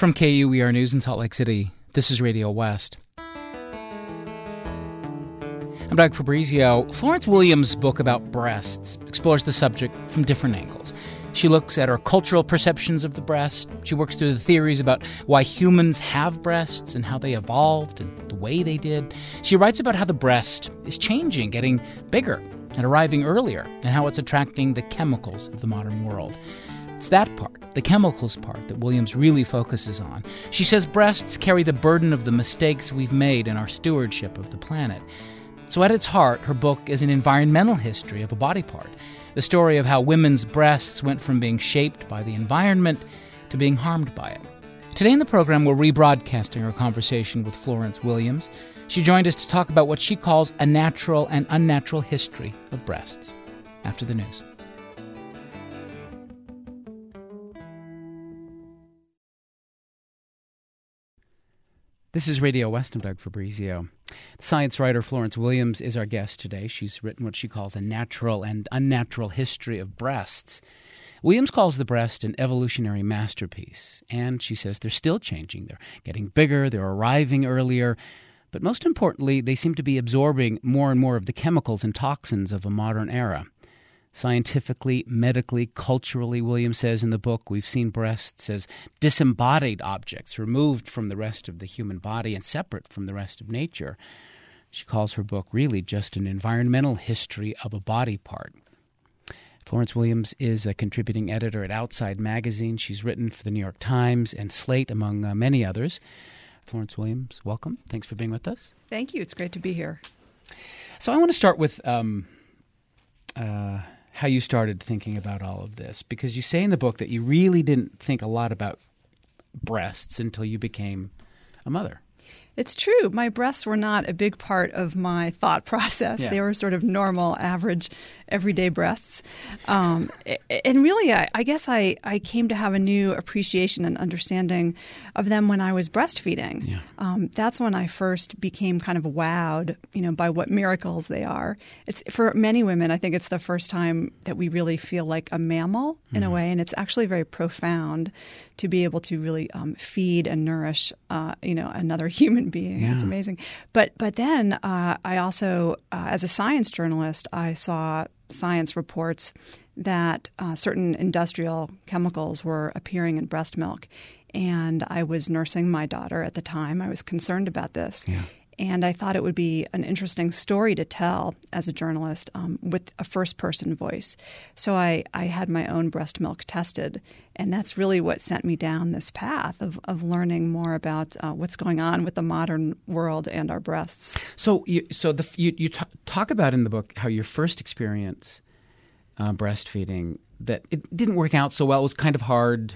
From KUER News in Salt Lake City, this is Radio West. I'm Doug Fabrizio. Florence Williams' book about breasts explores the subject from different angles. She looks at our cultural perceptions of the breast. She works through the theories about why humans have breasts and how they evolved and the way they did. She writes about how the breast is changing, getting bigger and arriving earlier, and how it's attracting the chemicals of the modern world. It's that part, the chemicals part, that Williams really focuses on. She says breasts carry the burden of the mistakes we've made in our stewardship of the planet. So at its heart, her book is an environmental history of a body part, the story of how women's breasts went from being shaped by the environment to being harmed by it. Today in the program, we're rebroadcasting our conversation with Florence Williams. She joined us to talk about what she calls a natural and unnatural history of breasts. After the news. This is Radio West. I'm Doug Fabrizio. The science writer Florence Williams is our guest today. She's written what she calls a natural and unnatural history of breasts. Williams calls the breast an evolutionary masterpiece, and she says they're still changing. They're getting bigger, they're arriving earlier, but most importantly, they seem to be absorbing more and more of the chemicals and toxins of a modern era. Scientifically, medically, culturally, Williams says in the book, we've seen breasts as disembodied objects, removed from the rest of the human body and separate from the rest of nature. She calls her book really just an environmental history of a body part. Florence Williams is a contributing editor at Outside Magazine. She's written for the New York Times and Slate, among many others. Florence Williams, welcome. Thanks for being with us. Thank you. It's great to be here. So I want to start with how you started thinking about all of this, because you say in the book that you really didn't think a lot about breasts until you became a mother. It's true. My breasts were not a big part of my thought process. Yeah. They were sort of normal, average, everyday breasts. And really, I guess I came to have a new appreciation and understanding of them when I was breastfeeding. Yeah. That's when I first became kind of wowed, by what miracles they are. It's for many women, I think it's the first time that we really feel like a mammal in a way, and it's actually very profound to be able to really feed and nourish, another human being. Yeah. It's amazing. But then I also, as a science journalist, I saw science reports that certain industrial chemicals were appearing in breast milk. And I was nursing my daughter at the time. I was concerned about this. Yeah. And I thought it would be an interesting story to tell as a journalist with a first-person voice. So I had my own breast milk tested, and that's really what sent me down this path of learning more about what's going on with the modern world and our breasts. So you talk about in the book how your first experience breastfeeding, that it didn't work out so well. It was kind of hard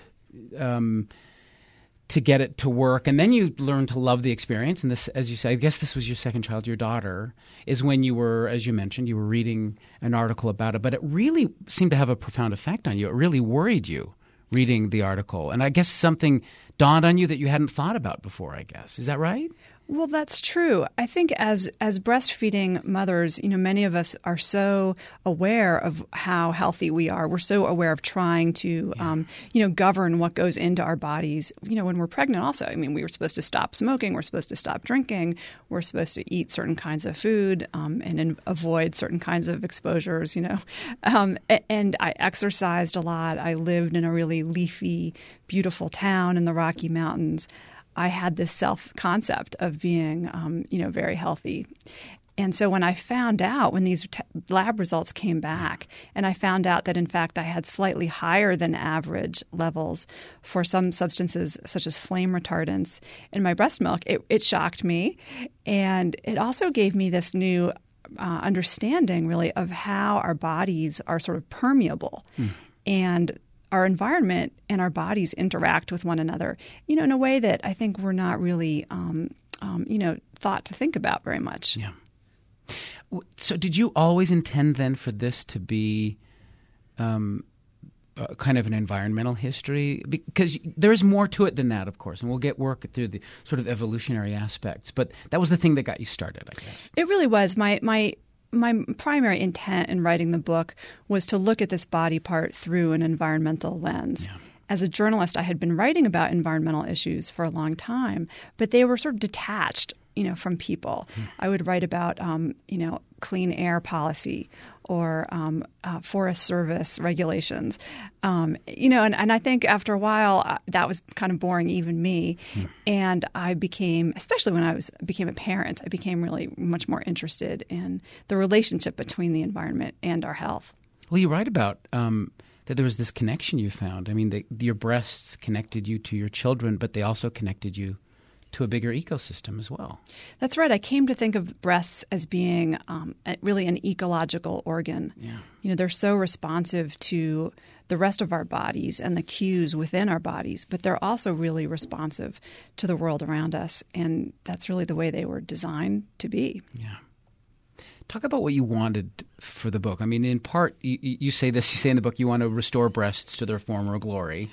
to get it to work. And then you learned to love the experience. And this, as you say, I guess this was your second child, your daughter, is when you were, as you mentioned, you were reading an article about it. But it really seemed to have a profound effect on you. It really worried you reading the article. And I guess something dawned on you that you hadn't thought about before, I guess. Is that right? Well, that's true. I think as breastfeeding mothers, many of us are so aware of how healthy we are. We're so aware of trying to, govern what goes into our bodies. When we're pregnant also, we were supposed to stop smoking. We're supposed to stop drinking. We're supposed to eat certain kinds of food and avoid certain kinds of exposures, And I exercised a lot. I lived in a really leafy, beautiful town in the Rocky Mountains. I had this self-concept of being, very healthy. And so when I found out, when these lab results came back, and I found out that, in fact, I had slightly higher than average levels for some substances such as flame retardants in my breast milk, it shocked me. And it also gave me this new understanding, really, of how our bodies are sort of permeable. And our environment and our bodies interact with one another, in a way that I think we're not really, thought to think about very much. Yeah. So did you always intend then for this to be kind of an environmental history? Because there's more to it than that, of course, and we'll work through the sort of evolutionary aspects. But that was the thing that got you started, I guess. It really was. My primary intent in writing the book was to look at this body part through an environmental lens. Yeah. as a journalist, I had been writing about environmental issues for a long time, but they were sort of detached, from people. I would write about, clean air policy or Forest Service regulations, and I think after a while that was kind of boring even me, and I became, especially when I became a parent, I became really much more interested in the relationship between the environment and our health. Well, you write about that there was this connection you found. I mean, your breasts connected you to your children, but they also connected you to a bigger ecosystem as well. That's right. I came to think of breasts as being really an ecological organ. Yeah. They're so responsive to the rest of our bodies and the cues within our bodies, but they're also really responsive to the world around us. And that's really the way they were designed to be. Yeah. Talk about what you wanted for the book. I mean, in part, you say this, you say in the book, you want to restore breasts to their former glory.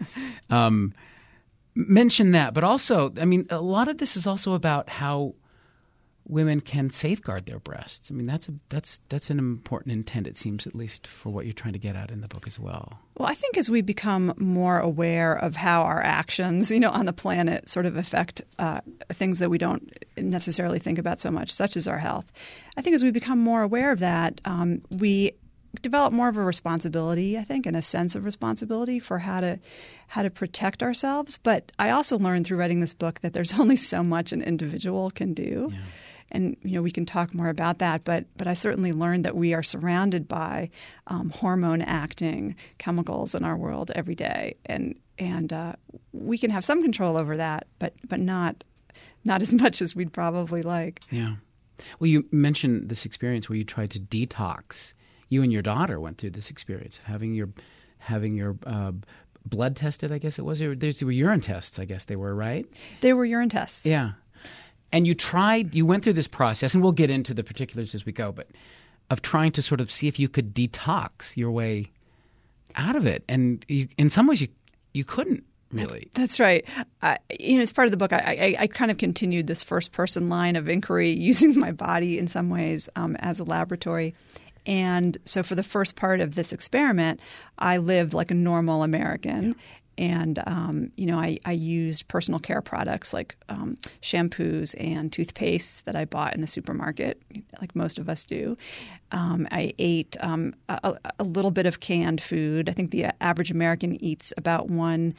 Mention that, but also, I mean, a lot of this is also about how women can safeguard their breasts. I mean, that's an important intent, it seems, at least for what you're trying to get at in the book as well. Well, I think as we become more aware of how our actions, on the planet sort of affect things that we don't necessarily think about so much, such as our health, I think as we become more aware of that, we develop more of a responsibility, I think, and a sense of responsibility for how to protect ourselves. But I also learned through writing this book that there's only so much an individual can do. Yeah. And, we can talk more about that. But I certainly learned that we are surrounded by hormone-acting chemicals in our world every day. And we can have some control over that, but not as much as we'd probably like. Yeah. Well, you mentioned this experience where you tried to detox. You and your daughter went through this experience of having your blood tested, I guess it was. These were urine tests, I guess they were, right? They were urine tests. Yeah. And you went through this process, and we'll get into the particulars as we go, but of trying to sort of see if you could detox your way out of it. And in some ways you couldn't really. That's right. As part of the book, I kind of continued this first person line of inquiry using my body in some ways as a laboratory. And so for the first part of this experiment, I lived like a normal American. Yeah. And, I used personal care products like shampoos and toothpaste that I bought in the supermarket, like most of us do. I ate a little bit of canned food. I think the average American eats about one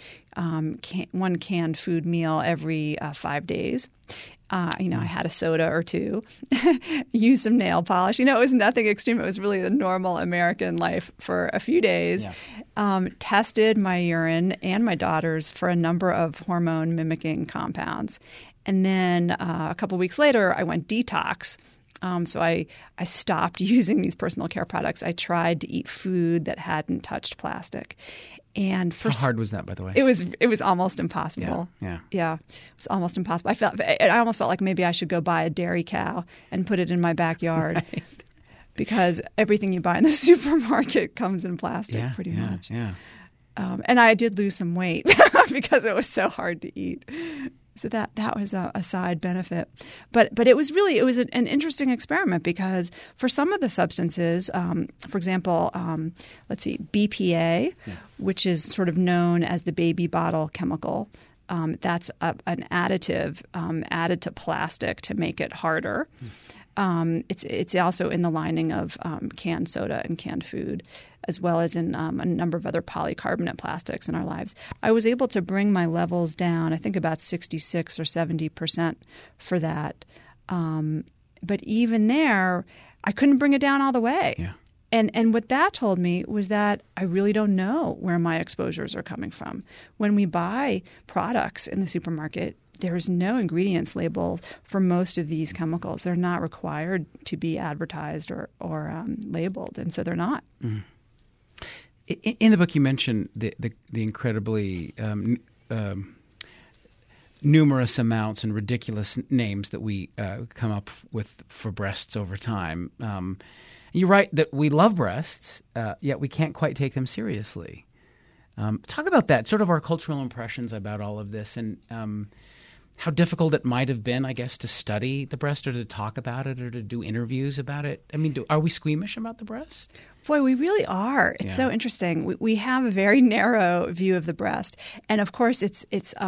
canned food meal every 5 days. I had a soda or two, used some nail polish. It was nothing extreme. It was really the normal American life for a few days. Yeah. Tested my urine and my daughter's for a number of hormone-mimicking compounds. And then a couple of weeks later, I went detox. So I stopped using these personal care products. I tried to eat food that hadn't touched plastic. And how hard was that, by the way? It was almost impossible. Yeah. It was almost impossible. I almost felt like maybe I should go buy a dairy cow and put it in my backyard, right. Because everything you buy in the supermarket comes in plastic, pretty much. Yeah. And I did lose some weight because it was so hard to eat. So that was a side benefit. But it was an interesting experiment because for some of the substances, for example, let's see, BPA, which is sort of known as the baby bottle chemical, that's an additive added to plastic to make it harder. It's also in the lining of canned soda and canned food, as well as in a number of other polycarbonate plastics in our lives. I was able to bring my levels down, I think about 66 or 70% for that. But even there, I couldn't bring it down all the way. Yeah. And what that told me was that I really don't know where my exposures are coming from. When we buy products in the supermarket, there's no ingredients label for most of these chemicals. They're not required to be advertised or labeled, and so they're not. Mm. In the book, you mentioned the incredibly numerous amounts and ridiculous names that we come up with for breasts over time. You write that we love breasts, yet we can't quite take them seriously. Talk about that, sort of our cultural impressions about all of this, and how difficult it might have been, I guess, to study the breast or to talk about it or to do interviews about it. I mean, are we squeamish about the breast? Boy, we really are. It's so interesting. We have a very narrow view of the breast, and of course, it's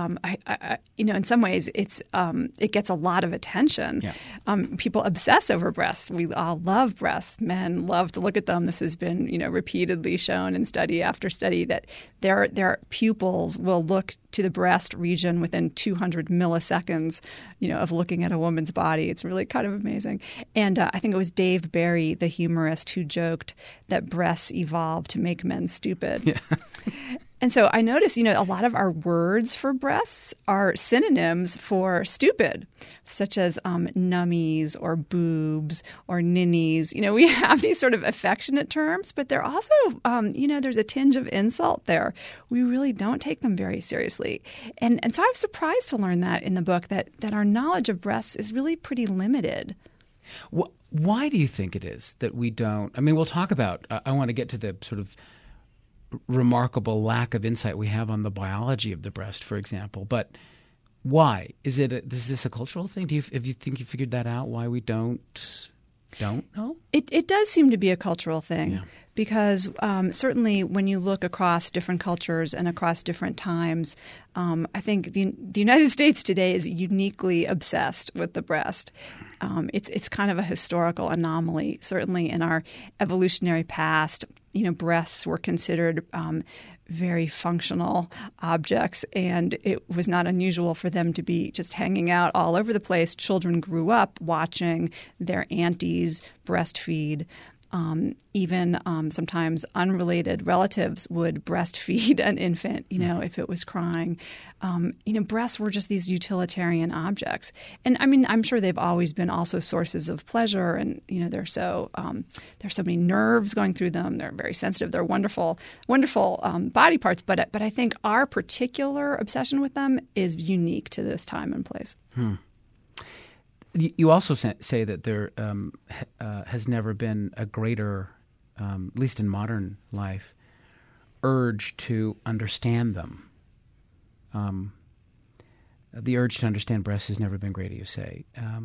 in some ways, it gets a lot of attention. Yeah. People obsess over breasts. We all love breasts. Men love to look at them. This has been repeatedly shown in study after study that their pupils will look to the breast region within 200 milliseconds, of looking at a woman's body. It's really kind of amazing. And I think it was Dave Barry, the humorist, who joked that breasts evolved to make men stupid. Yeah. And so I noticed, a lot of our words for breasts are synonyms for stupid, such as nummies or boobs or ninnies. We have these sort of affectionate terms, but they're also, there's a tinge of insult there. We really don't take them very seriously. And so I was surprised to learn that in the book, that our knowledge of breasts is really pretty limited. Why do you think it is that we don't? I mean, we'll talk about I want to get to the sort of remarkable lack of insight we have on the biology of the breast, for example. But why? Is this a cultural thing? Have you think you figured that out, why we don't know? It does seem to be a cultural thing because certainly when you look across different cultures and across different times, I think the United States today is uniquely obsessed with the breast. It's kind of a historical anomaly. Certainly in our evolutionary past, breasts were considered very functional objects, and it was not unusual for them to be just hanging out all over the place. Children grew up watching their aunties breastfeed. Even sometimes unrelated relatives would breastfeed an infant, if it was crying. Breasts were just these utilitarian objects. And I mean, I'm sure they've always been also sources of pleasure. And, there's so many nerves going through them. They're very sensitive. They're wonderful, wonderful body parts. But I think our particular obsession with them is unique to this time and place. You also say that there has never been a greater, at least in modern life, urge to understand them. The urge to understand breasts has never been greater, you say.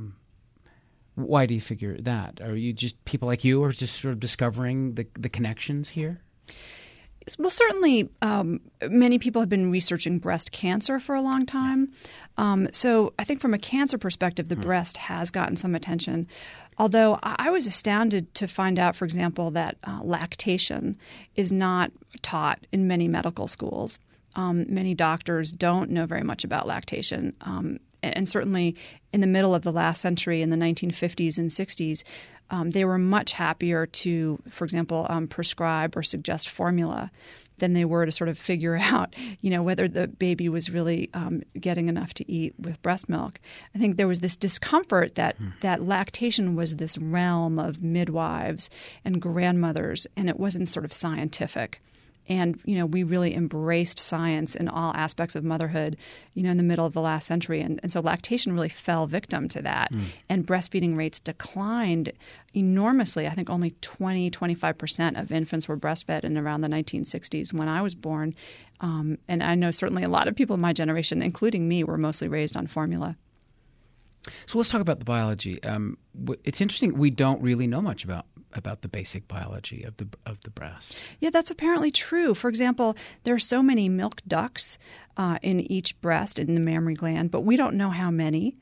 Why do you figure that? Are you just people like you are just sort of discovering the connections here? Well, certainly many people have been researching breast cancer for a long time. So I think from a cancer perspective, the breast has gotten some attention. Although I was astounded to find out, for example, that lactation is not taught in many medical schools. Many doctors don't know very much about lactation. And certainly in the middle of the last century, in the 1950s and 60s, they were much happier to, for example, prescribe or suggest formula than they were to sort of figure out, whether the baby was really getting enough to eat with breast milk. I think there was this discomfort that lactation was this realm of midwives and grandmothers, and it wasn't sort of scientific. And, we really embraced science in all aspects of motherhood, in the middle of the last century. And so lactation really fell victim to that. And breastfeeding rates declined enormously. I think only 20-25% of infants were breastfed in around the 1960s when I was born. And I know certainly a lot of people in my generation, including me, were mostly raised on formula. So let's talk about the biology. It's interesting. We don't really know much about the basic biology of the breast. Yeah, that's apparently true. For example, there are so many milk ducts in each breast in the mammary gland, but we don't know how many.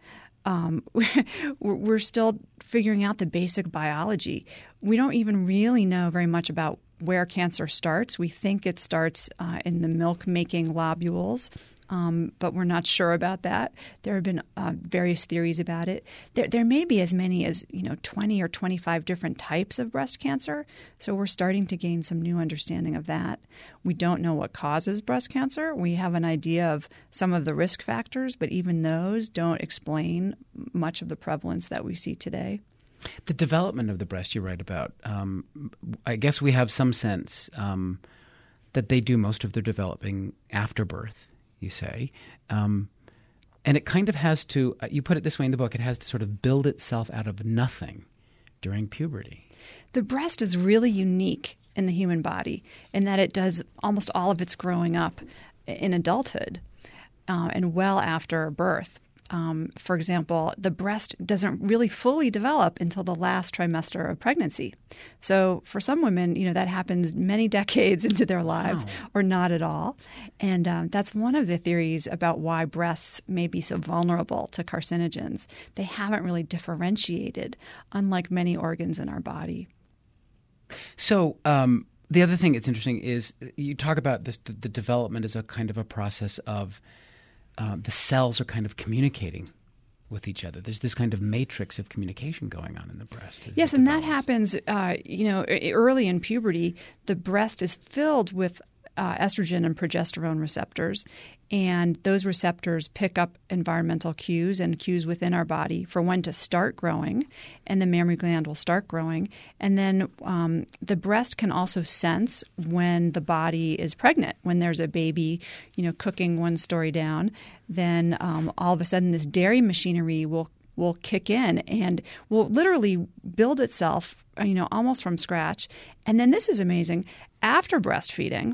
We're still figuring out the basic biology. We don't even really know very much about where cancer starts. We think it starts in the milk-making lobules. But we're not sure about that. There have been various theories about it. There may be as many as 20 or 25 different types of breast cancer. So we're starting to gain some new understanding of that. We don't know what causes breast cancer. We have an idea of some of the risk factors, but even those don't explain much of the prevalence that we see today. The development of the breast you write about, I guess we have some sense that they do most of their developing after birth. You say. And it kind of has to, you put it this way in the book, it has to sort of build itself out of nothing during puberty. The breast is really unique in the human body in that it does almost all of its growing up in adulthood and well after birth. for example, the breast doesn't really fully develop until the last trimester of pregnancy. So for some women, that happens many decades into their lives or not at all. And that's one of the theories about why breasts may be so vulnerable to carcinogens. They haven't really differentiated, unlike many organs in our body. So the other thing that's interesting is you talk about this, the development as a kind of a process of the cells are kind of communicating with each other. There's this kind of matrix of communication going on in the breast. Yes, and that happens, early in puberty. The breast is filled with estrogen and progesterone receptors, and those receptors pick up environmental cues and cues within our body for when to start growing, and the mammary gland will start growing. And then the breast can also sense when the body is pregnant. When there's a baby, cooking one story down, then all of a sudden this dairy machinery will kick in and will literally build itself, almost from scratch. And then this is amazing. After breastfeeding,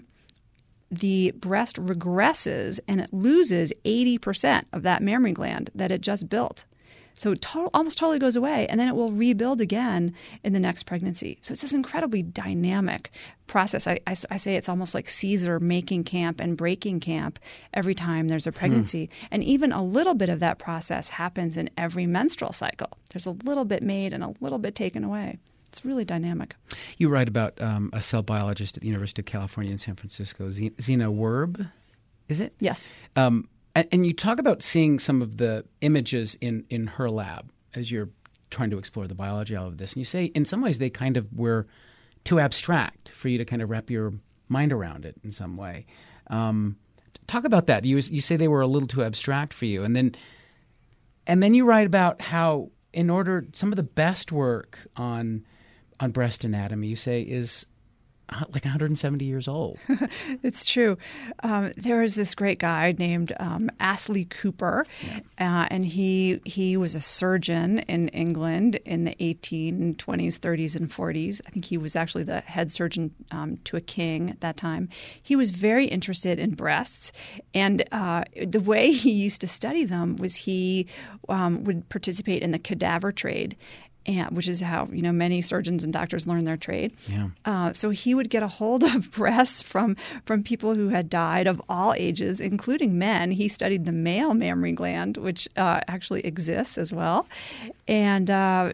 the breast regresses and it loses 80% of that mammary gland that it just built. So it almost totally goes away, and then it will rebuild again in the next pregnancy. So it's this incredibly dynamic process. I say it's almost like Caesar making camp and breaking camp every time there's a pregnancy. And even a little bit of that process happens in every menstrual cycle. There's a little bit made and a little bit taken away. It's really dynamic. You write about a cell biologist at the University of California in San Francisco, Zena Werb, is it? Yes. And you talk about seeing some of the images in her lab as you're trying to explore the biology of this. And you say in some ways they kind of were too abstract for you to kind of wrap your mind around it in some way. Talk about that. You say they were a little too abstract for you. And then you write about how some of the best work on breast anatomy, you say, is like 170 years old. It's true. There was this great guy named Astley Cooper, and he was a surgeon in England in the 1820s, 30s, and 40s. I think he was actually the head surgeon to a king at that time. He was very interested in breasts, and the way he used to study them was he would participate in the cadaver trade. Which is how many surgeons and doctors learn their trade. Yeah. So he would get a hold of breasts from people who had died of all ages, including men. He studied the male mammary gland, which actually exists as well, and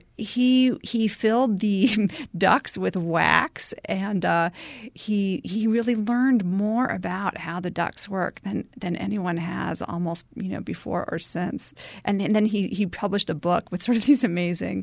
he filled the ducts with wax, and he really learned more about how the ducts work than anyone has almost before or since. And then he published a book with sort of these amazing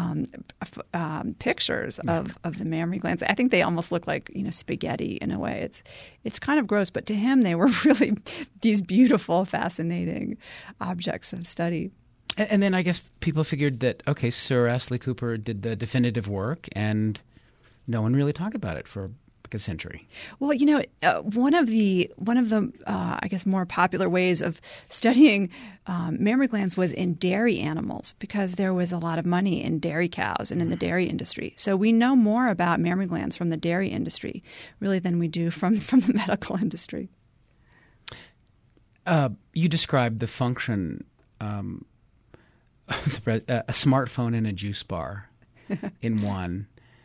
pictures of the mammary glands. I think they almost look like spaghetti in a way. It's kind of gross, but to him they were really these beautiful, fascinating objects of study. And then I guess people figured that Sir Astley Cooper did the definitive work, and no one really talked about it for like a century. Well, one of the I guess more popular ways of studying mammary glands was in dairy animals, because there was a lot of money in dairy cows and in the dairy industry. So we know more about mammary glands from the dairy industry, really, than we do from the medical industry. You described the function, a smartphone and a juice bar in one.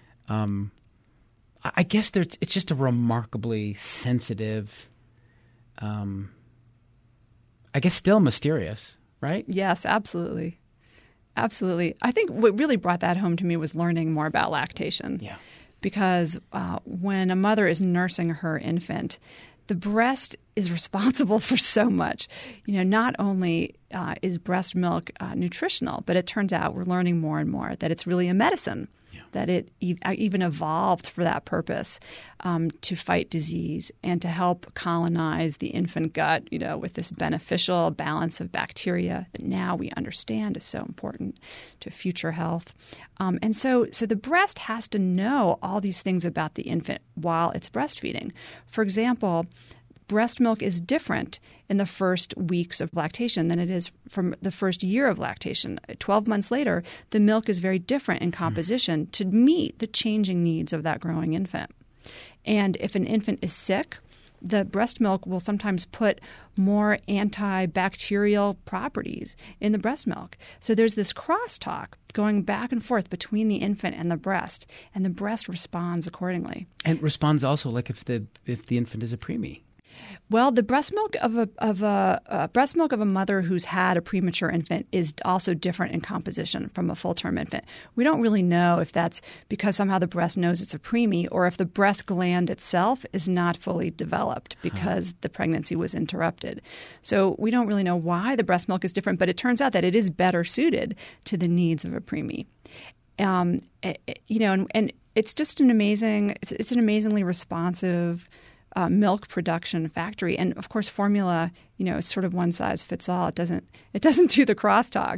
I guess it's just a remarkably sensitive, I guess still mysterious, right? Yes, absolutely. Absolutely. I think what really brought that home to me was learning more about lactation. Yeah. Because when a mother is nursing her infant, the breast is responsible for so much. Not only is breast milk nutritional, but it turns out we're learning more and more that it's really a medicine. That it even evolved for that purpose, to fight disease and to help colonize the infant gut, with this beneficial balance of bacteria that now we understand is so important to future health. And so the breast has to know all these things about the infant while it's breastfeeding. For example, breast milk is different in the first weeks of lactation than it is from the first year of lactation. 12 months later, the milk is very different in composition to meet the changing needs of that growing infant. And if an infant is sick, the breast milk will sometimes put more antibacterial properties in the breast milk. So there's this crosstalk going back and forth between the infant and the breast responds accordingly. And responds also like if the infant is a preemie. Well, the breast milk of a mother who's had a premature infant is also different in composition from a full-term infant. We don't really know if that's because somehow the breast knows it's a preemie or if the breast gland itself is not fully developed because the pregnancy was interrupted. So we don't really know why the breast milk is different, but it turns out that it is better suited to the needs of a preemie. And it's just an amazingly responsive milk production factory, and of course, formula. It's sort of one size fits all. It doesn't do the crosstalk.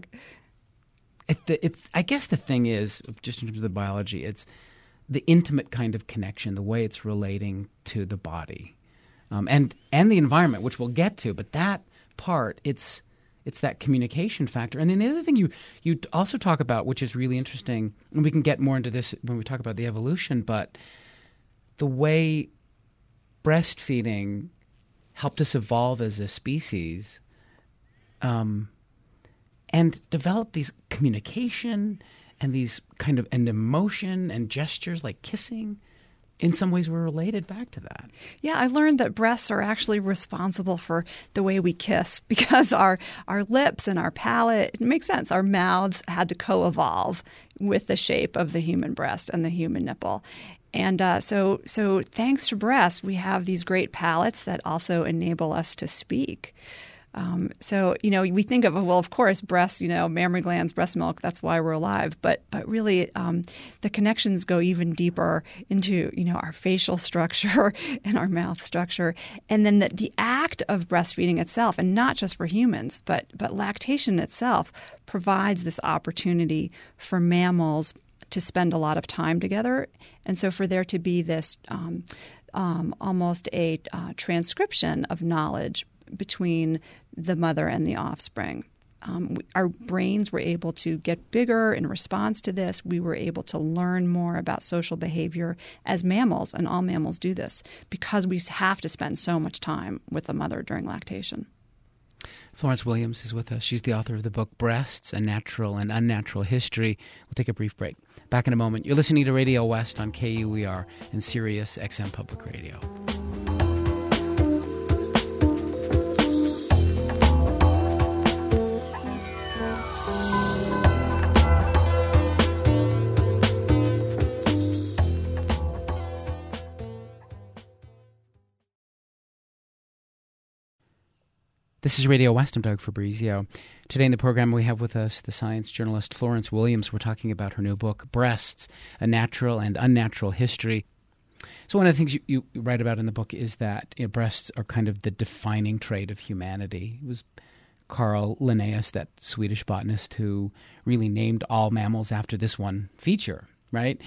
I guess the thing is, just in terms of the biology, it's the intimate kind of connection, the way it's relating to the body, and the environment, which we'll get to. But that part, it's that communication factor. And then the other thing you also talk about, which is really interesting, and we can get more into this when we talk about the evolution, but the way breastfeeding helped us evolve as a species and develop these communication and these kind of and emotion and gestures like kissing. In some ways, we're related back to that. Yeah, I learned that breasts are actually responsible for the way we kiss because our lips and our palate, it makes sense. Our mouths had to co-evolve with the shape of the human breast and the human nipple. And so thanks to breasts, we have these great palates that also enable us to speak. We think of, well, of course, breasts, mammary glands, breast milk, that's why we're alive. But really, the connections go even deeper into, our facial structure and our mouth structure. And then the act of breastfeeding itself, and not just for humans, but lactation itself provides this opportunity for mammals to spend a lot of time together. And so for there to be this almost a transcription of knowledge between the mother and the offspring. Our brains were able to get bigger in response to this. We were able to learn more about social behavior as mammals, and all mammals do this because we have to spend so much time with the mother during lactation. Florence Williams is with us. She's the author of the book Breasts, A Natural and Unnatural History. We'll take a brief break. Back in a moment. You're listening to Radio West on KUER and Sirius XM Public Radio. This is Radio West. I'm Doug Fabrizio. Today in the program we have with us the science journalist Florence Williams. We're talking about her new book, Breasts, A Natural and Unnatural History. So one of the things you write about in the book is that breasts are kind of the defining trait of humanity. It was Carl Linnaeus, that Swedish botanist, who really named all mammals after this one feature, right?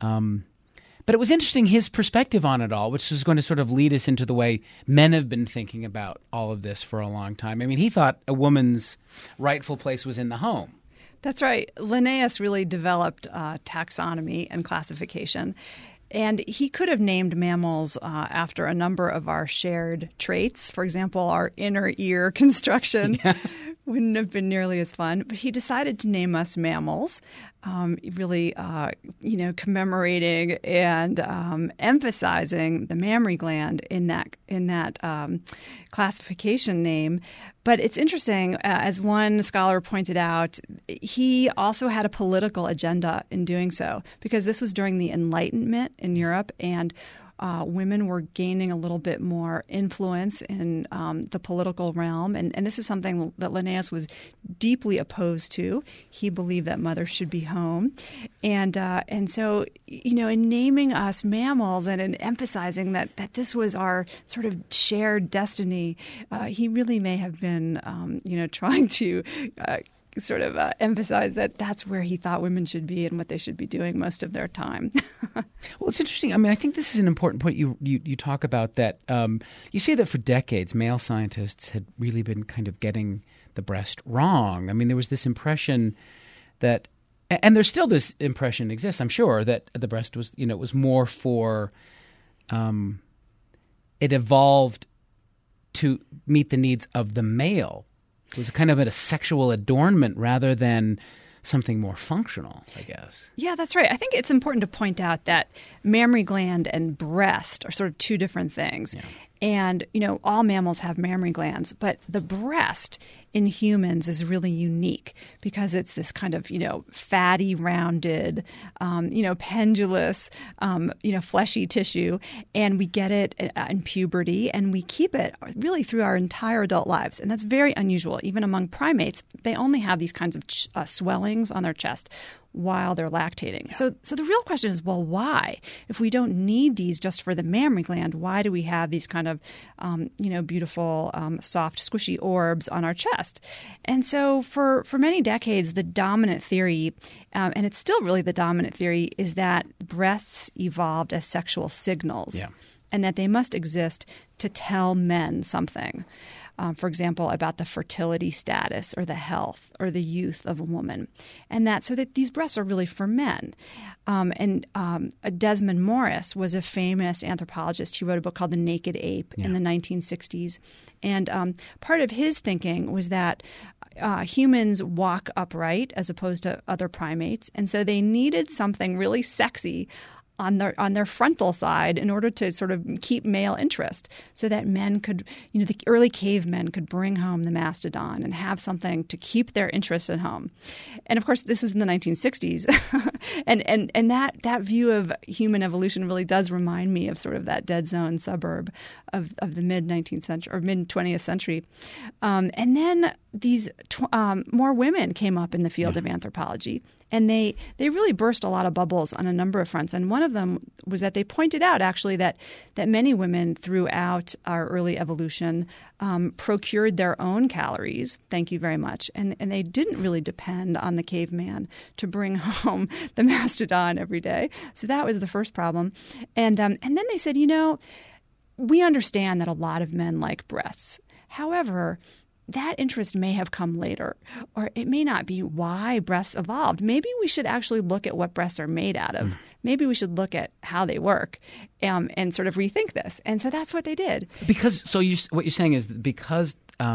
But it was interesting, his perspective on it all, which is going to sort of lead us into the way men have been thinking about all of this for a long time. I mean, he thought a woman's rightful place was in the home. That's right. Linnaeus really developed taxonomy and classification. And he could have named mammals after a number of our shared traits. For example, our inner ear construction wouldn't have been nearly as fun. But he decided to name us mammals, really, commemorating and emphasizing the mammary gland in that classification name. But it's interesting, as one scholar pointed out, he also had a political agenda in doing so, because this was during the Enlightenment in Europe, and women were gaining a little bit more influence in the political realm. And this is something that Linnaeus was deeply opposed to. He believed that mothers should be home. And so, in naming us mammals and in emphasizing that this was our sort of shared destiny, he really may have been, trying to sort of emphasize that that's where he thought women should be and what they should be doing most of their time. Well, it's interesting. I mean, I think this is an important point you talk about, that you say that for decades male scientists had really been kind of getting the breast wrong. I mean, there was this impression that, and there's still this impression exists, I'm sure, that the breast was, was more for it evolved to meet the needs of the male. It was kind of a sexual adornment rather than something more functional, I guess. Yeah, that's right. I think it's important to point out that mammary gland and breast are sort of two different things. Yeah. And, all mammals have mammary glands, but the breast in humans is really unique because it's this kind of, fatty, rounded, pendulous, fleshy tissue. And we get it in puberty and we keep it really through our entire adult lives. And that's very unusual. Even among primates, they only have these kinds of swellings on their chest while they're lactating. Yeah. So the real question is, well, why? If we don't need these just for the mammary gland, why do we have these kind of, beautiful, soft, squishy orbs on our chest? And so for many decades, the dominant theory, and it's still really the dominant theory, is that breasts evolved as sexual signals. Yeah. And that they must exist to tell men something. For example, about the fertility status or the health or the youth of a woman. And so that these breasts are really for men. Desmond Morris was a famous anthropologist. He wrote a book called The Naked Ape in the 1960s. And part of his thinking was that humans walk upright as opposed to other primates. And so they needed something really sexy on their frontal side in order to sort of keep male interest so that men could, the early cavemen could bring home the mastodon and have something to keep their interest at home. And of course, this is in the 1960s. and that view of human evolution really does remind me of sort of that dead zone suburb of the mid-19th century or mid-20th century. And then these more women came up in the field of anthropology. And they really burst a lot of bubbles on a number of fronts. And one of them was that they pointed out actually that many women throughout our early evolution procured their own calories. Thank you very much. And they didn't really depend on the caveman to bring home the mastodon every day. So that was the first problem. And then they said, we understand that a lot of men like breasts. However, that interest may have come later, or it may not be why breasts evolved. Maybe we should actually look at what breasts are made out of. Maybe we should look at how they work and sort of rethink this. And so that's what they did. What you're saying is because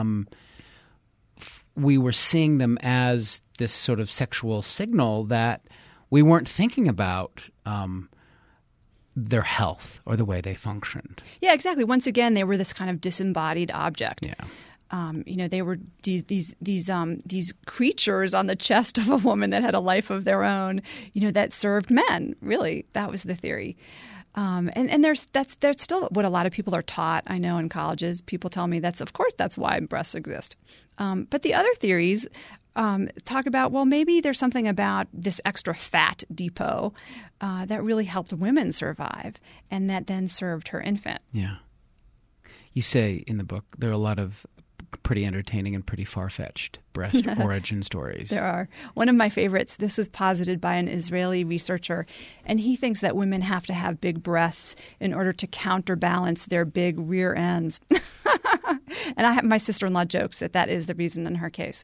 we were seeing them as this sort of sexual signal that we weren't thinking about their health or the way they functioned. Yeah, exactly. Once again, they were this kind of disembodied object. Yeah. They were these creatures on the chest of a woman that had a life of their own, that served men. Really, that was the theory. And that's still what a lot of people are taught. I know in colleges, people tell me that's why breasts exist. But the other theories talk about, well, maybe there's something about this extra fat depot that really helped women survive, and that then served her infant. Yeah. You say in the book there are a lot of pretty entertaining and pretty far-fetched breast origin stories. There are. One of my favorites, this was posited by an Israeli researcher, and he thinks that women have to have big breasts in order to counterbalance their big rear ends. And my sister-in-law jokes that is the reason in her case.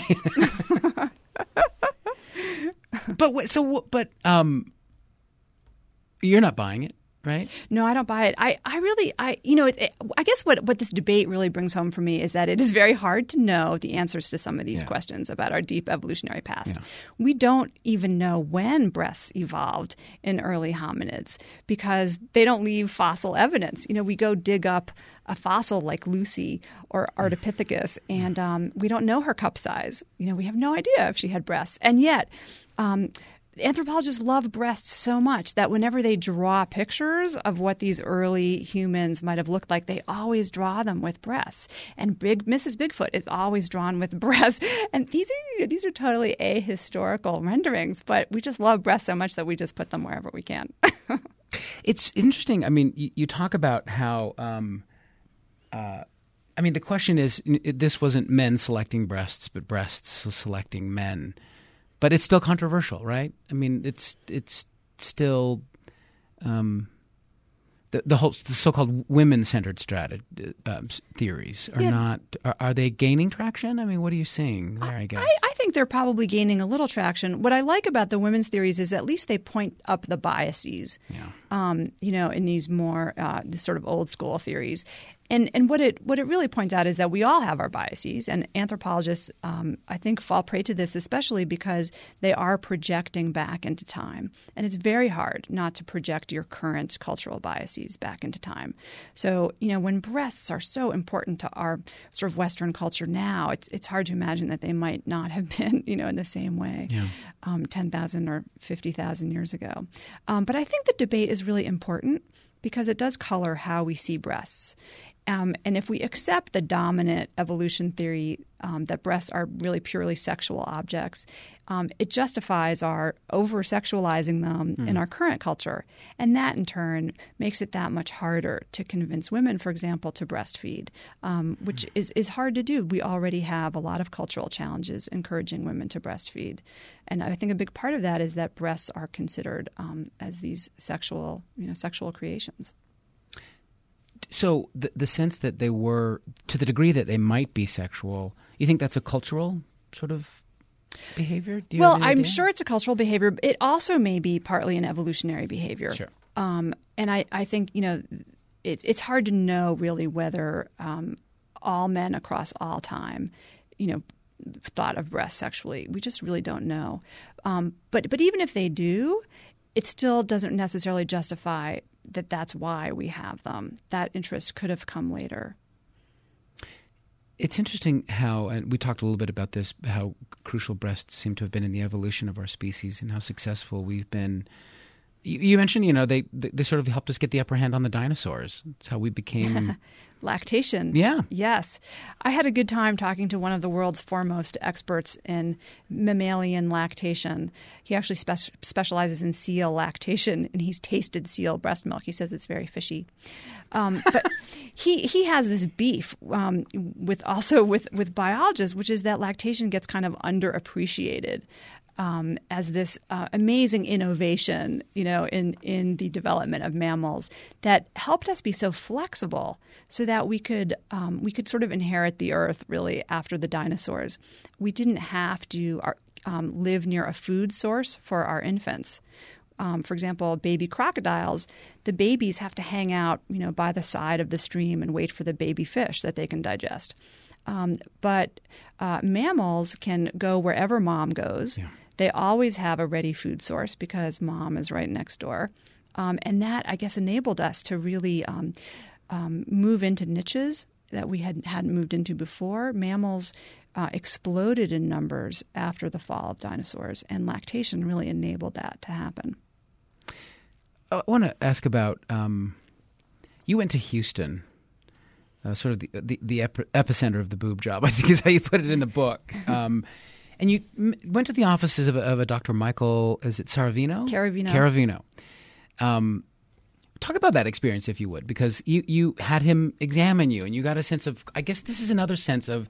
But you're not buying it. Right? No, I don't buy it. I guess what this debate really brings home for me is that it is very hard to know the answers to some of these questions about our deep evolutionary past. Yeah. We don't even know when breasts evolved in early hominids because they don't leave fossil evidence. We go dig up a fossil like Lucy or Ardipithecus, and we don't know her cup size. We have no idea if she had breasts. And yet anthropologists love breasts so much that whenever they draw pictures of what these early humans might have looked like, they always draw them with breasts. And Mrs. Bigfoot is always drawn with breasts. And these are totally ahistorical renderings, but we just love breasts so much that we just put them wherever we can. It's interesting. I mean, you talk about how the question is, this wasn't men selecting breasts, but breasts selecting men. But it's still controversial, right? I mean, it's still the so-called women-centered theories are not are they gaining traction? I mean, what are you seeing there? I guess I think they're probably gaining a little traction. What I like about the women's theories is at least they point up the biases. In these more sort of old school theories. And what it really points out is that we all have our biases, and anthropologists, I think, fall prey to this, especially because they are projecting back into time. And it's very hard not to project your current cultural biases back into time. So, when breasts are so important to our sort of Western culture now, it's hard to imagine that they might not have been, in the same way 10,000 or 50,000 years ago. But I think the debate is really important because it does color how we see breasts. And if we accept the dominant evolution theory that breasts are really purely sexual objects, it justifies our over-sexualizing them in our current culture. And that, in turn, makes it that much harder to convince women, for example, to breastfeed, which is hard to do. We already have a lot of cultural challenges encouraging women to breastfeed. And I think a big part of that is that breasts are considered as these sexual creations. So the sense that they were, to the degree that they might be sexual, you think that's a cultural sort of behavior? Do you have any I'm idea? sure it's a cultural behavior. It also may be partly an evolutionary behavior. Sure. And I think, it's hard to know really whether all men across all time, thought of breasts sexually. We just really don't know. But even if they do, it still doesn't necessarily justify that that's why we have them. That interest could have come later. It's interesting how, and we talked a little bit about this, how crucial breasts seem to have been in the evolution of our species and how successful we've been. You mentioned, they sort of helped us get the upper hand on the dinosaurs. It's how we became... Lactation. Yeah. Yes. I had a good time talking to one of the world's foremost experts in mammalian lactation. He actually specializes in seal lactation, and he's tasted seal breast milk. He says it's very fishy. But he has this beef with biologists, which is that lactation gets kind of underappreciated. As this amazing innovation, in the development of mammals that helped us be so flexible, so that we could sort of inherit the earth really after the dinosaurs. We didn't have to live near a food source for our infants. For example, baby crocodiles, the babies have to hang out, by the side of the stream and wait for the baby fish that they can digest. But mammals can go wherever mom goes. Yeah. They always have a ready food source because mom is right next door. And that, I guess, enabled us to really move into niches that we hadn't moved into before. Mammals exploded in numbers after the fall of dinosaurs, and lactation really enabled that to happen. I want to ask about you went to Houston. Sort of the epicenter of the boob job, I think is how you put it in the book. And you went to the offices of a Dr. Michael, is it Caravino? Caravino. Talk about that experience, if you would, because you had him examine you, and you got a sense of, I guess this is another sense of,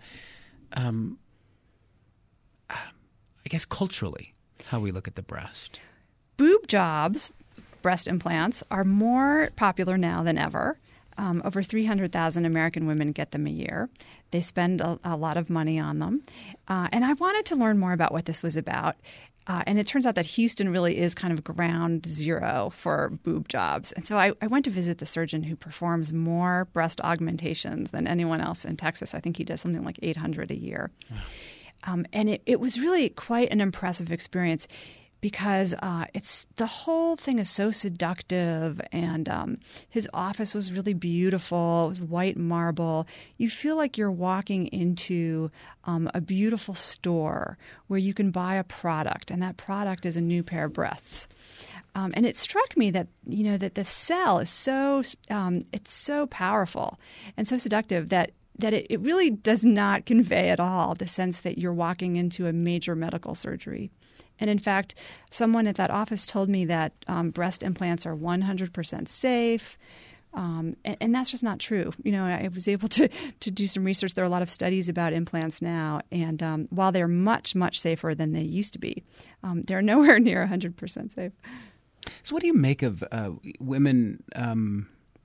culturally, how we look at the breast. Boob jobs, breast implants, are more popular now than ever. Over 300,000 American women get them a year. They spend a lot of money on them. And I wanted to learn more about what this was about. And it turns out that Houston really is kind of ground zero for boob jobs. And so I went to visit the surgeon who performs more breast augmentations than anyone else in Texas. I think he does something like 800 a year. Wow. And it was really quite an impressive experience, because the whole thing is so seductive, and his office was really beautiful. It was white marble. You feel like you're walking into a beautiful store where you can buy a product, and that product is a new pair of breasts. And it struck me that that the cell is it's so powerful and so seductive that it really does not convey at all the sense that you're walking into a major medical surgery. And in fact, someone at that office told me that breast implants are 100% safe. And that's just not true. I was able to do some research. There are a lot of studies about implants now. And while they're much, much safer than they used to be, they're nowhere near 100% safe. So what do you make of women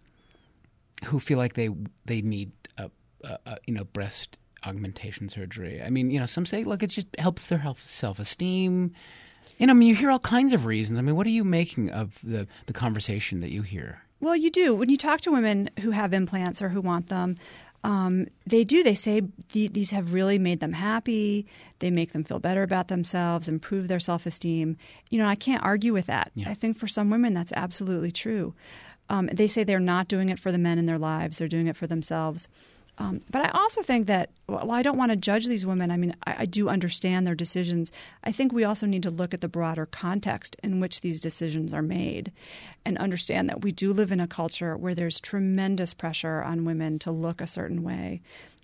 who feel like they need breast augmentation surgery. I mean, some say, look, it just helps their self-esteem. You hear all kinds of reasons. I mean, what are you making of the conversation that you hear? Well, you do. When you talk to women who have implants or who want them, they do. They say these have really made them happy. They make them feel better about themselves, improve their self-esteem. I can't argue with that. Yeah. I think for some women that's absolutely true. They say they're not doing it for the men in their lives. They're doing it for themselves. But I also think that, while I don't want to judge these women, I mean, I do understand their decisions. I think we also need to look at the broader context in which these decisions are made and understand that we do live in a culture where there's tremendous pressure on women to look a certain way.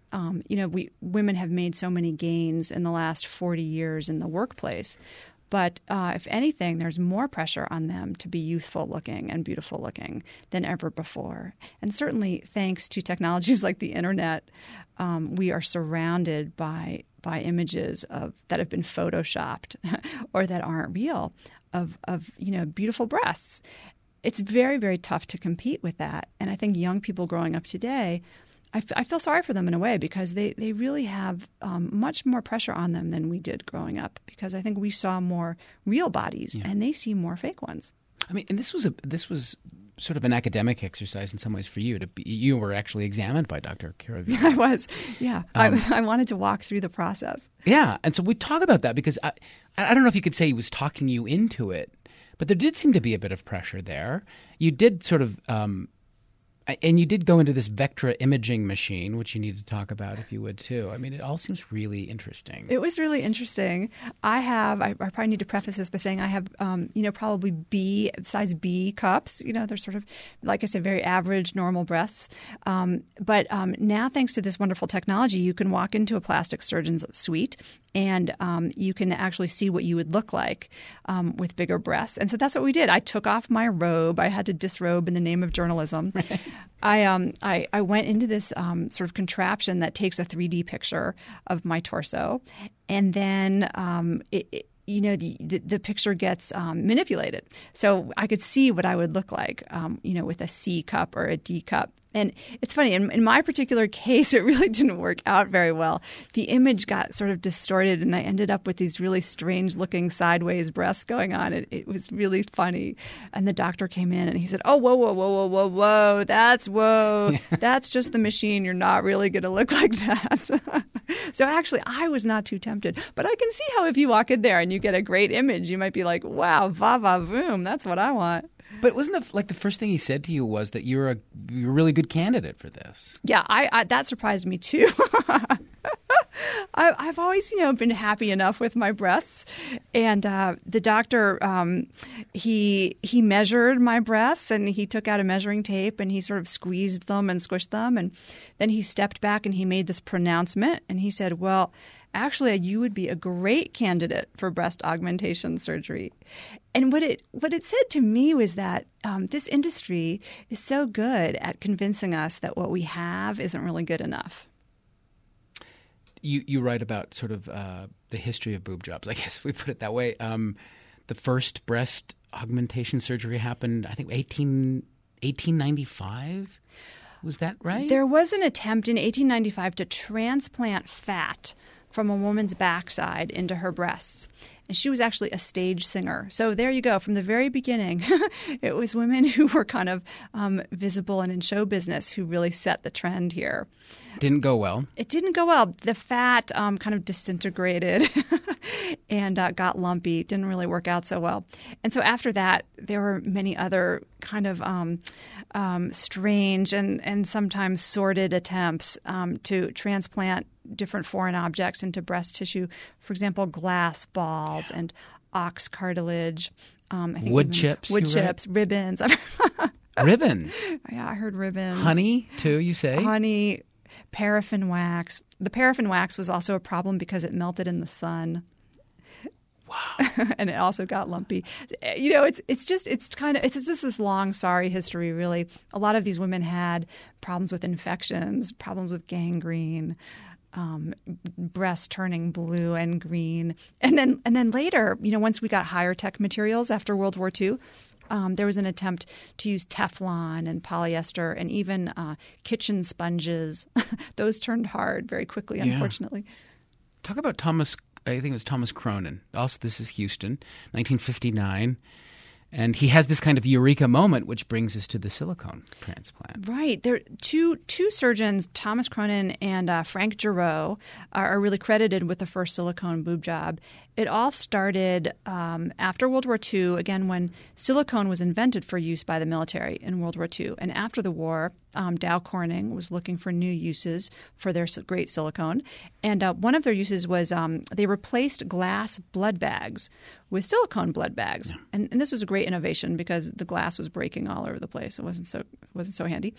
Women have made so many gains in the last 40 years in the workplace. But if anything, there's more pressure on them to be youthful looking and beautiful looking than ever before. And certainly thanks to technologies like the internet, we are surrounded by images that have been photoshopped or that aren't real of beautiful breasts. It's very, very tough to compete with that. And I think young people growing up today, I feel sorry for them in a way because they really have much more pressure on them than we did growing up, because I think we saw more real bodies and they see more fake ones. I mean, and this was sort of an academic exercise in some ways for you. You were actually examined by Dr. Caravita. I was, yeah. I wanted to walk through the process. Yeah, and so we talk about that because I don't know if you could say he was talking you into it, but there did seem to be a bit of pressure there. You did sort of and you did go into this Vectra imaging machine, which you need to talk about if you would too. I mean, it all seems really interesting. It was really interesting. I probably need to preface this by saying I have, probably size B cups. They're sort of, like I said, very average, normal breasts. But now, thanks to this wonderful technology, you can walk into a plastic surgeon's suite and you can actually see what you would look like with bigger breasts. And so that's what we did. I took off my robe. I had to disrobe in the name of journalism. I went into this sort of contraption that takes a 3D picture of my torso, and then the picture gets manipulated. So I could see what I would look like, with a C cup or a D cup. And it's funny, in my particular case, it really didn't work out very well. The image got sort of distorted, and I ended up with these really strange-looking sideways breasts going on. It was really funny. And the doctor came in, and he said, "Oh, whoa, that's just the machine. You're not really going to look like that." So actually, I was not too tempted. But I can see how if you walk in there and you get a great image, you might be like, wow, va-va-voom, that's what I want. But wasn't the first thing he said to you was that you're a really good candidate for this? Yeah, I that surprised me too. I've always, been happy enough with my breasts, and the doctor he measured my breasts, and he took out a measuring tape and he sort of squeezed them and squished them, and then he stepped back and he made this pronouncement, and he said, "Well, actually, you would be a great candidate for breast augmentation surgery." And what it said to me was that this industry is so good at convincing us that what we have isn't really good enough. You write about sort of the history of boob jobs, I guess if we put it that way. The first breast augmentation surgery happened, I think, 1895. Was that right? There was an attempt in 1895 to transplant fat from a woman's backside into her breasts. And she was actually a stage singer. So there you go. From the very beginning, it was women who were kind of visible and in show business who really set the trend here. Didn't go well. It didn't go well. The fat kind of disintegrated and got lumpy. Didn't really work out so well. And so after that, there were many other kind of strange and sometimes sordid attempts to transplant different foreign objects into breast tissue. For example, glass balls and ox cartilage. Wood chips, ribbons. Ribbons? Yeah, I heard ribbons. Honey, too, you say? Honey, paraffin wax. The paraffin wax was also a problem because it melted in the sun. Wow. And it also got lumpy. It's just this long, sorry history, really. A lot of these women had problems with infections, problems with gangrene, breasts turning blue and green. And then later, once we got higher tech materials after World War II, There was an attempt to use Teflon and polyester and even kitchen sponges. Those turned hard very quickly, unfortunately. Talk about Thomas, I think it was Thomas Cronin. Also, this is Houston, 1959. And he has this kind of eureka moment, which brings us to the silicone transplant. Right. There two surgeons, Thomas Cronin and Frank Giroux, are really credited with the first silicone boob job. It all started after World War II, again, when silicone was invented for use by the military in World War II. And after the war, Dow Corning was looking for new uses for their great silicone. And one of their uses was they replaced glass blood bags with silicone blood bags. Yeah. And this was a great innovation because the glass was breaking all over the place. It wasn't so handy.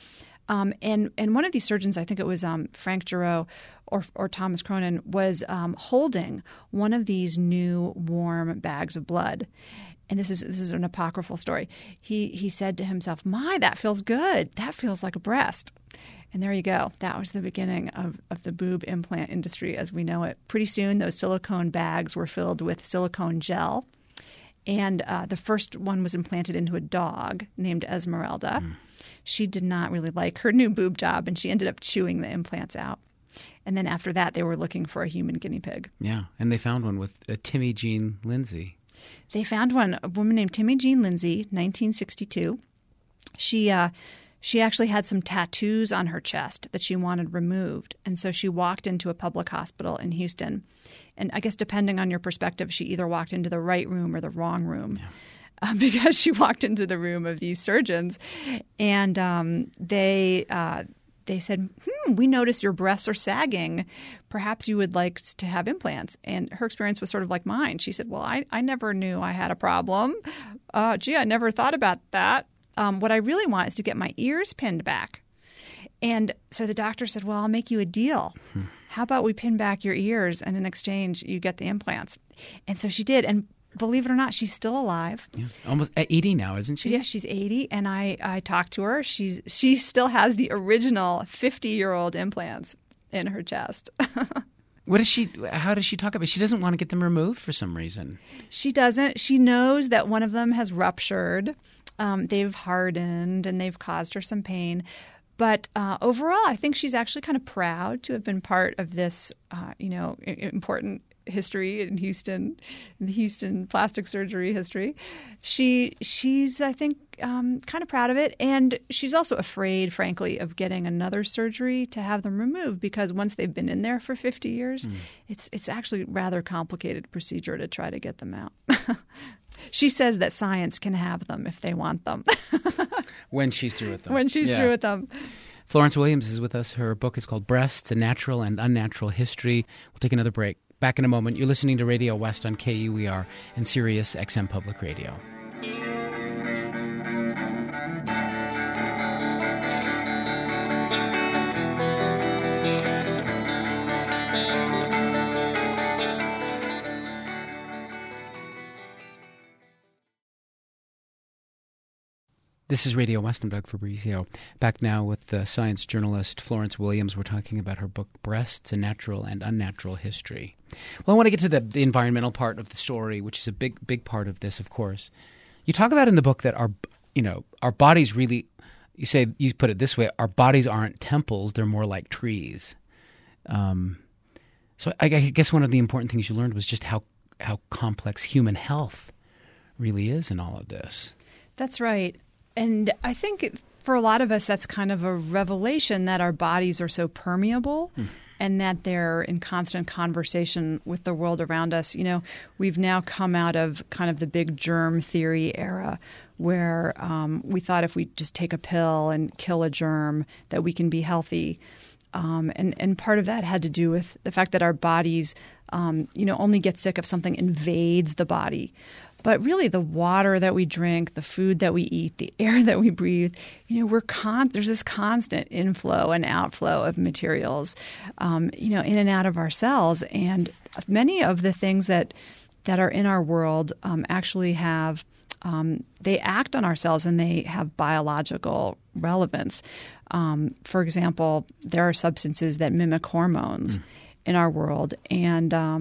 And one of these surgeons, I think it was Frank Giroux or Thomas Cronin, was holding one of these new warm bags of blood. And this is an apocryphal story. He said to himself, "My, that feels good. That feels like a breast." And there you go. That was the beginning of the boob implant industry as we know it. Pretty soon, those silicone bags were filled with silicone gel. And the first one was implanted into a dog named Esmeralda. She did not really like her new boob job, and she ended up chewing the implants out. And then after that, they were looking for a human guinea pig. Yeah, and they found one with Timmy Jean Lindsay. They found one, a woman named Timmy Jean Lindsay, 1962. She actually had some tattoos on her chest that she wanted removed. And so she walked into a public hospital in Houston. And I guess depending on your perspective, she either walked into the right room or the wrong room. Yeah. Because she walked into the room of these surgeons. And they said, we notice your breasts are sagging. Perhaps you would like to have implants. And her experience was sort of like mine. She said, well, I never knew I had a problem. Gee, I never thought about that. What I really want is to get my ears pinned back. And so the doctor said, well, I'll make you a deal. How about we pin back your ears and in exchange you get the implants? And so she did. And believe it or not, she's still alive. Yeah. Almost 80 now, isn't she? Yeah, she's 80. And I talked to her. She still has the original 50-year-old implants in her chest. How does she talk about it? She doesn't want to get them removed for some reason. She doesn't. She knows that one of them has ruptured. They've hardened and they've caused her some pain. But overall, I think she's actually kind of proud to have been part of this, important history in Houston, the Houston plastic surgery history. She's I think, kind of proud of it. And she's also afraid, frankly, of getting another surgery to have them removed because once they've been in there for 50 years, it's actually a rather complicated procedure to try to get them out. She says that science can have them if they want them. When she's through with them. When she's through with them. Florence Williams is with us. Her book is called Breasts, A Natural and Unnatural History. We'll take another break. Back in a moment. You're listening to Radio West on KUER and Sirius XM Public Radio. This is Radio West. I'm Doug Fabrizio. Back now with the science journalist Florence Williams. We're talking about her book, Breasts, A Natural and Unnatural History. Well, I want to get to the environmental part of the story, which is a big part of this, of course. You talk about in the book that our bodies really, you put it this way, our bodies aren't temples, they're more like trees. So I guess one of the important things you learned was just how complex human health really is in all of this. That's right. And I think for a lot of us, that's kind of a revelation that our bodies are so permeable and that they're in constant conversation with the world around us. You know, we've now come out of kind of the big germ theory era where we thought if we just take a pill and kill a germ that we can be healthy. And part of that had to do with the fact that our bodies, only get sick if something invades the body. But really, the water that we drink, the food that we eat, the air that we breathe, there's this constant inflow and outflow of materials, in and out of our cells. And many of the things that are in our world actually have they act on our cells and they have biological relevance. For example, there are substances that mimic hormones in our world, and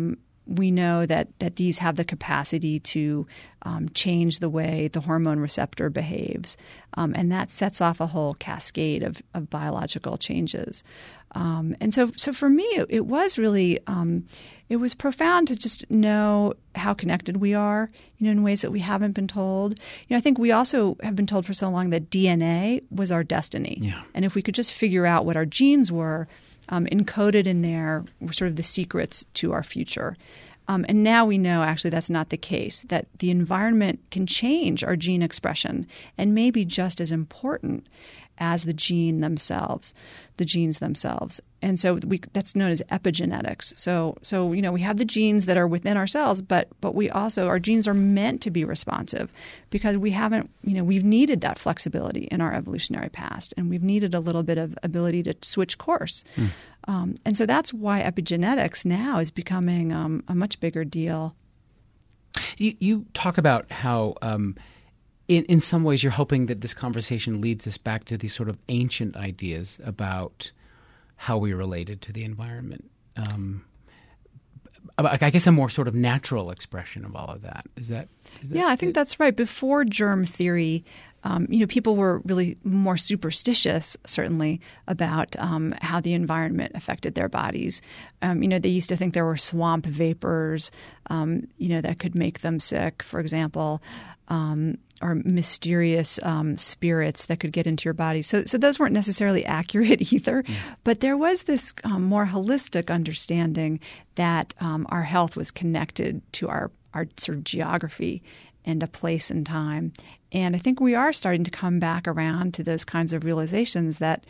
we know that these have the capacity to change the way the hormone receptor behaves. And that sets off a whole cascade of biological changes. And so for me, it was really it was profound to just know how connected we are, in ways that we haven't been told. I think we also have been told for so long that DNA was our destiny. Yeah. And if we could just figure out what our genes were, encoded in there were sort of the secrets to our future. And now we know actually that's not the case, that the environment can change our gene expression and may be just as important as the genes themselves. And so that's known as epigenetics. So we have the genes that are within ourselves, but we also, our genes are meant to be responsive because we've needed that flexibility in our evolutionary past, and we've needed a little bit of ability to switch course. And so that's why epigenetics now is becoming a much bigger deal. You talk about how in some ways you're hoping that this conversation leads us back to these sort of ancient ideas about how we related to the environment. I guess a more sort of natural expression of all of that. Is that yeah, I think that's right. Before germ theory, people were really more superstitious, certainly, about how the environment affected their bodies. They used to think there were swamp vapors, that could make them sick, for example, or mysterious spirits that could get into your body. So those weren't necessarily accurate either. But there was this more holistic understanding that our health was connected to our sort of geography and a place and time. And I think we are starting to come back around to those kinds of realizations that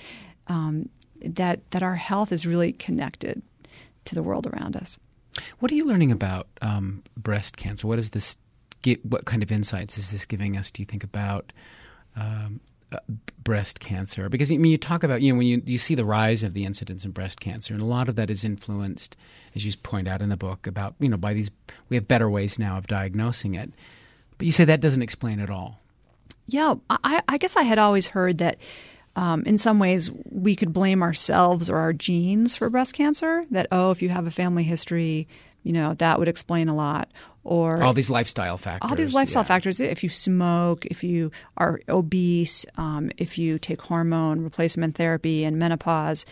that our health is really connected to the world around us. What are you learning about breast cancer? What kind of insights is this giving us, do you think, about breast cancer? Because you talk about, when you see the rise of the incidence in breast cancer, and a lot of that is influenced, as you point out in the book, about, by these, we have better ways now of diagnosing it. But you say that doesn't explain it all. Yeah, I guess I had always heard that in some ways we could blame ourselves or our genes for breast cancer, that, if you have a family history, that would explain a lot. Or all these lifestyle factors. All these lifestyle factors. If you smoke, if you are obese, if you take hormone replacement therapy and menopause,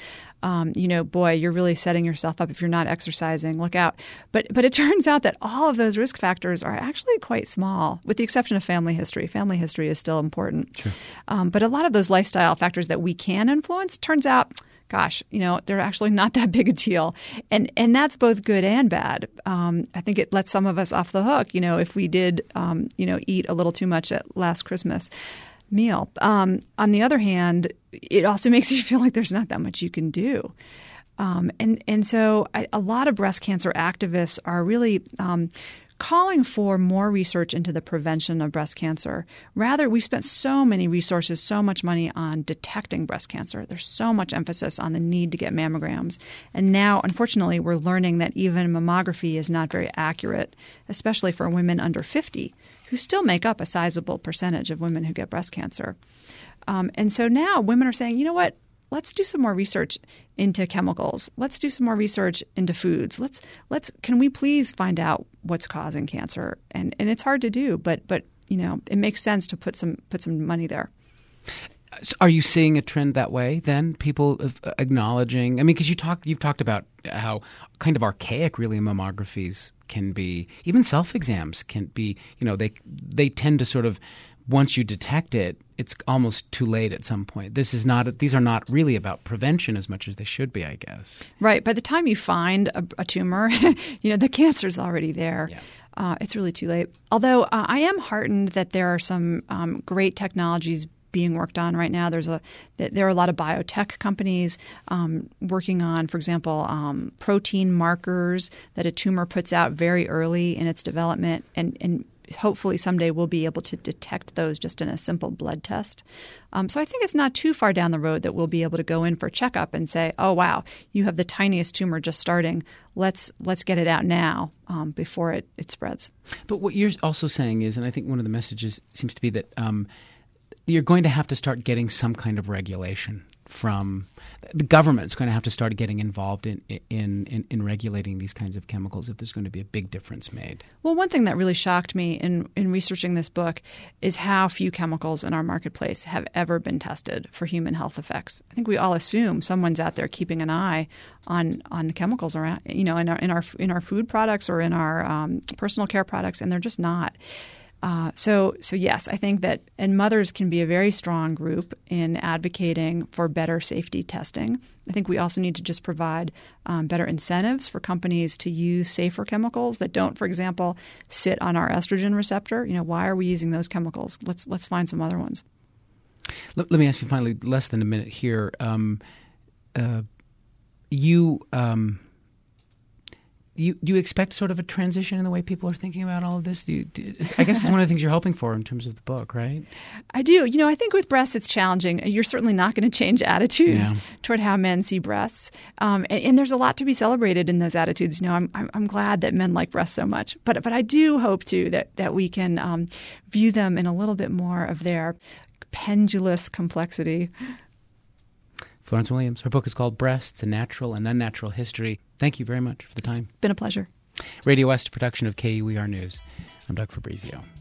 you're really setting yourself up. If you're not exercising, look out. But it turns out that all of those risk factors are actually quite small, with the exception of family history. Family history is still important. Sure. But a lot of those lifestyle factors that we can influence, turns out, gosh, they're actually not that big a deal. And that's both good and bad. I think it lets some of us off the hook, if we did, eat a little too much at last Christmas meal. On the other hand, it also makes you feel like there's not that much you can do. And so a lot of breast cancer activists are really calling for more research into the prevention of breast cancer. Rather, we've spent so many resources, so much money on detecting breast cancer. There's so much emphasis on the need to get mammograms. And now, unfortunately, we're learning that even mammography is not very accurate, especially for women under 50, who still make up a sizable percentage of women who get breast cancer. And so now women are saying, you know what? Let's do some more research into chemicals. Let's do some more research into foods. Can we please find out what's causing cancer? And it's hard to do, but it makes sense to put some money there. So are you seeing a trend that way then? People acknowledging, because you've talked about how kind of archaic really mammographies can be. Even self-exams can be, they tend to sort of, once you detect it, it's almost too late at some point. These are not really about prevention as much as they should be, I guess. Right. By the time you find a tumor, the cancer's already there. Yeah. It's really too late. Although I am heartened that there are some great technologies being worked on right now. There are a lot of biotech companies working on, for example, protein markers that a tumor puts out very early in its development, and hopefully someday we'll be able to detect those just in a simple blood test. So I think it's not too far down the road that we'll be able to go in for a checkup and say, oh, wow, you have the tiniest tumor just starting. Let's get it out now before it spreads. But what you're also saying is, and I think one of the messages seems to be that you're going to have to start getting some kind of regulation from the government's going to have to start getting involved in regulating these kinds of chemicals if there's going to be a big difference made. Well, one thing that really shocked me in researching this book is how few chemicals in our marketplace have ever been tested for human health effects. I think we all assume someone's out there keeping an eye on the chemicals around, in our food products or in our personal care products, and they're just not. So yes, I think that, and mothers can be a very strong group in advocating for better safety testing. I think we also need to just provide better incentives for companies to use safer chemicals that don't, for example, sit on our estrogen receptor. Why are we using those chemicals? Let's find some other ones. Let me ask you finally, less than a minute here. Do you expect sort of a transition in the way people are thinking about all of this? I guess it's one of the things you're hoping for in terms of the book, right? I do. I think with breasts it's challenging. You're certainly not going to change attitudes toward how men see breasts. And there's a lot to be celebrated in those attitudes. I'm glad that men like breasts so much. But I do hope, too, that we can view them in a little bit more of their pendulous complexity. Florence Williams. Her book is called Breasts, A Natural and Unnatural History. Thank you very much for the time. It's been a pleasure. Radio West, a production of KUER News. I'm Doug Fabrizio.